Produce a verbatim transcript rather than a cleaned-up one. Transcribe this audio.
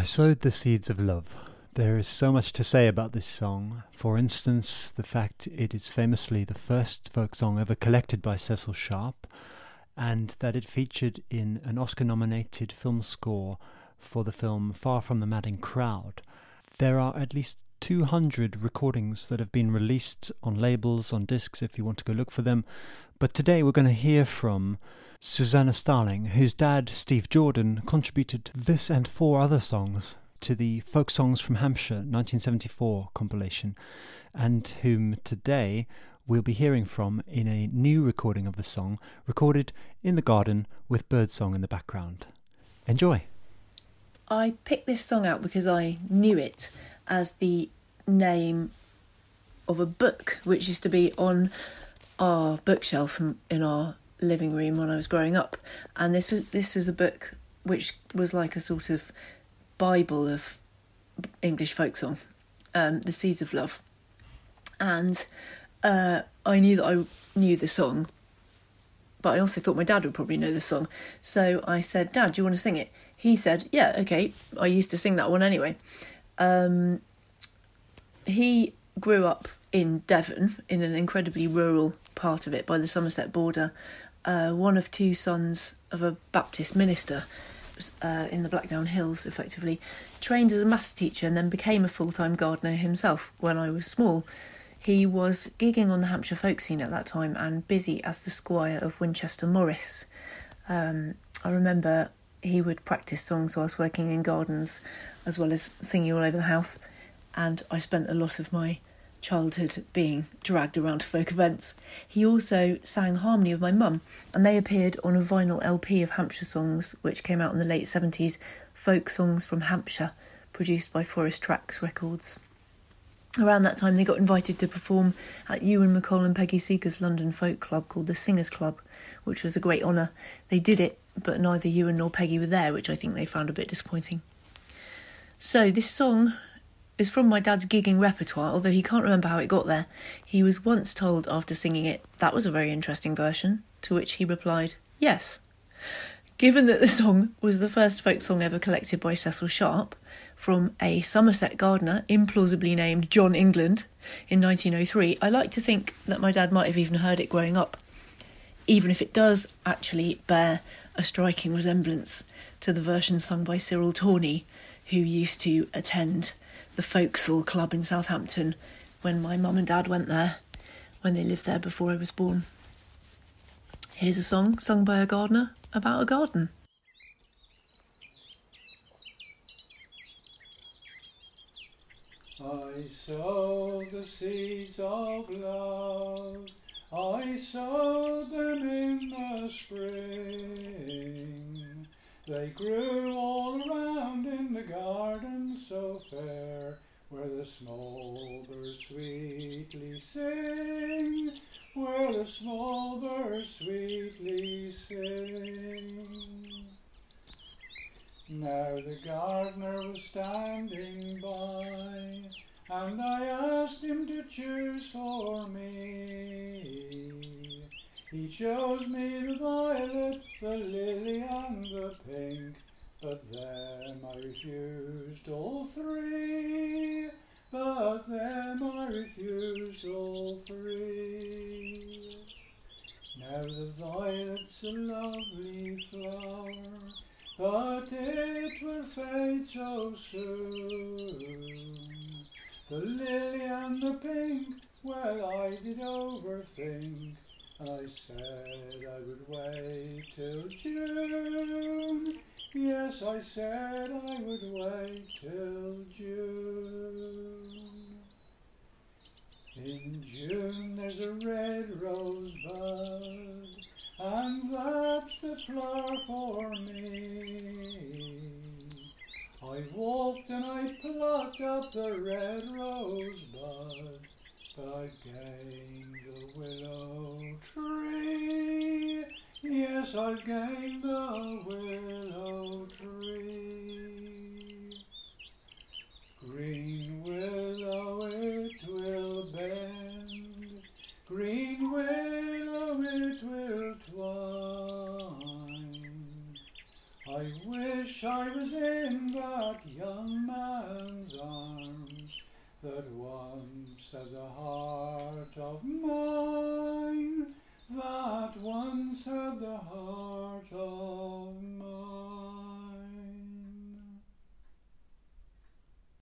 Sowed the Seeds of Love. There is so much to say about this song. For instance, the fact it is famously the first folk song ever collected by Cecil Sharp, and that it featured in an Oscar-nominated film score for the film Far From the Madding Crowd. There are at least two hundred recordings that have been released on labels, on discs, if you want to go look for them. But today we're going to hear from Susanna Starling, whose dad, Steve Jordan, contributed this and four other songs to the Folk Songs from Hampshire nineteen seventy-four compilation, and whom today we'll be hearing from in a new recording of the song, recorded in the garden with birdsong in the background. Enjoy! I picked this song out because I knew it as the name of a book which used to be on our bookshelf in our living room when I was growing up, and this was this was a book which was like a sort of Bible of English folk song, um, The Seeds of Love. And uh, I knew that I knew the song, but I also thought my dad would probably know the song. So I said, Dad, do you want to sing it? He said, yeah, okay. I used to sing that one anyway. Um, he grew up in Devon, in an incredibly rural part of it by the Somerset border, uh, one of two sons of a Baptist minister uh, in the Blackdown Hills, effectively, trained as a maths teacher and then became a full-time gardener himself when I was small. He was gigging on the Hampshire folk scene at that time and busy as the squire of Winchester Morris. Um, I remember he would practice songs whilst working in gardens as well as singing all over the house, and I spent a lot of my childhood being dragged around to folk events. He also sang harmony with my mum, and they appeared on a vinyl L P of Hampshire songs which came out in the late seventies, Folk Songs from Hampshire, produced by Forest Tracks Records. Around that time they got invited to perform at Ewan MacColl and Peggy Seeger's London folk club called the Singers Club, which was a great honour. They did it, but neither Ewan nor Peggy were there, which I think they found a bit disappointing. So this song is from my dad's gigging repertoire, although he can't remember how it got there. He was once told after singing it, that was a very interesting version, to which he replied, yes. Given that the song was the first folk song ever collected by Cecil Sharp, from a Somerset gardener, implausibly named John England, in nineteen oh three, I like to think that my dad might have even heard it growing up, even if it does actually bear a striking resemblance to the version sung by Cyril Tawney, who used to attend the Folksall Club in Southampton when my mum and dad went there, when they lived there before I was born. Here's a song sung by a gardener about a garden. I sowed the seeds of love, I sowed them in the spring. They grew all around in the garden so fair, where the small birds sweetly sing, where the small birds sweetly sing. Now the gardener was standing by, and I asked him to choose for me. He chose me the violet, the lily and the pink, but them I refused all three, but them I refused all three. Now the violet's a lovely flower, but it will fade so soon. The lily and the pink, well, I did overthink, and I said I would wait till June. Yes, I said I would wait till June. In June there's a red rosebud, and that's the flower for me. I walked and I plucked up the red rosebud, but I gained the willow tree. Yes, I've gained the willow tree. Green willow it will bend, green willow it will twine. I wish I was in that young man's arms that once had the heart of mine.